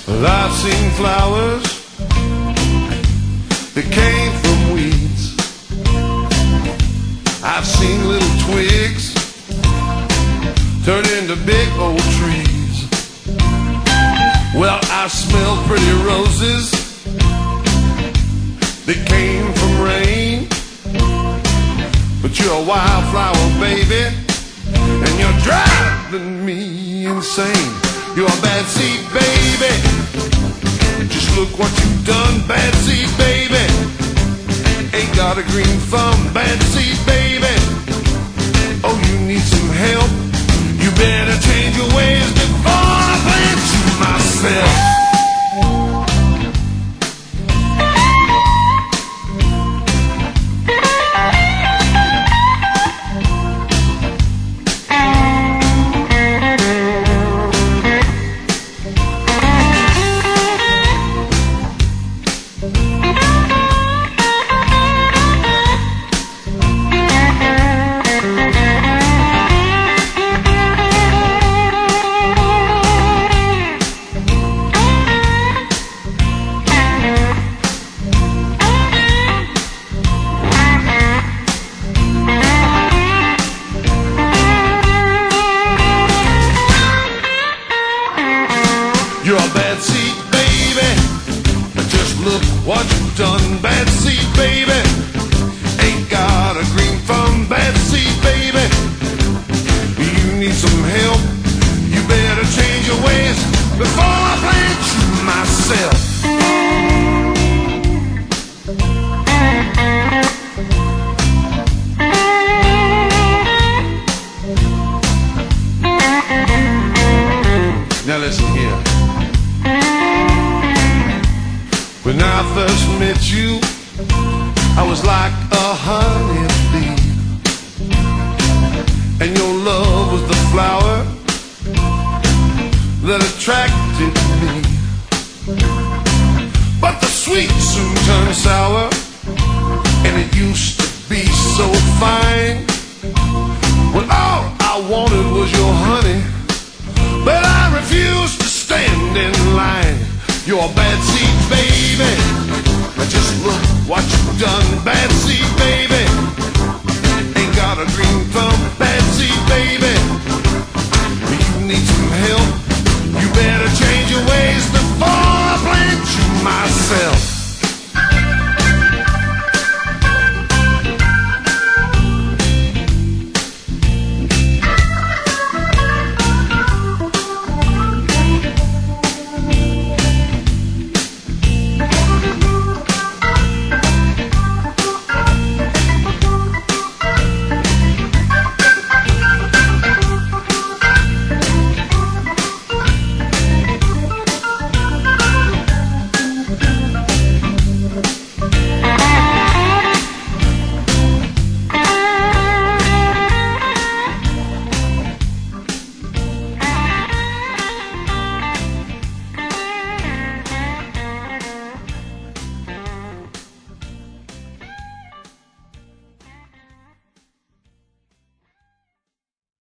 Well, I've seen flowers that came from weeds. I've seen little twigs turn into big old trees. Well, I smelled pretty roses that came from rain. But you're a wildflower, baby, and you're driving me insane. You're a bad seed, baby. Just look what you've done, bad seed, baby. Ain't got a green thumb, bad seed, baby. Oh, you need some help. You better change your ways before I plant you myself. You're a bad seed, baby. Just look what you've done, bad seed, baby. Ain't got a green thumb, bad seed, baby. You need some help. You better change your ways before I plant you myself. Now listen here. When I first met you, I was like a honeybee, and your love was the flower that attracted me. But the sweet soon turned sour, and it used to be so fine. Well, all I wanted was your honey, but I refused.